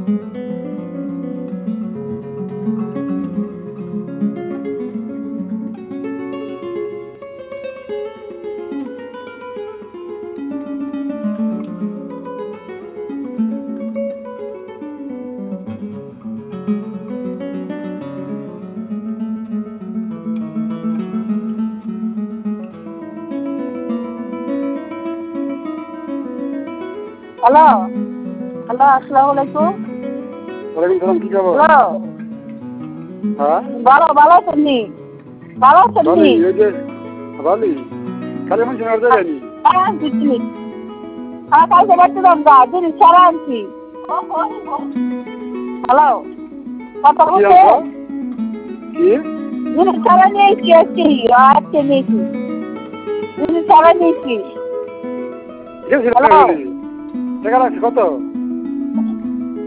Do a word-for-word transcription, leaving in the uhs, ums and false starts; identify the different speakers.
Speaker 1: Hello hello আসসালামু আলাইকুম।
Speaker 2: ওয়ালাইকুম সালাম, কি খবর?
Speaker 1: হ্যালো,
Speaker 2: হ্যাঁ
Speaker 1: ভালো ভালো আছেন নি? ভালো আছেন নি?
Speaker 2: ভালোই। ওই যে ভালোই, খালি মানুষ আর যায়নি।
Speaker 1: হ্যাঁ আনছি জিনিস, হ্যাঁ কালকে বাড়ছিলাম যা জিনিস সারা আনছি। হ্যালো, কথা
Speaker 2: কি
Speaker 1: বলছে?
Speaker 2: আনছো? কি
Speaker 1: জিনিস সারা নিয়েছি আজকে, আজকে নিয়েছি জিনিস সারা নিয়েছি।
Speaker 2: গেছিল
Speaker 1: হ্যালো,
Speaker 2: টাকা লাগছে কত?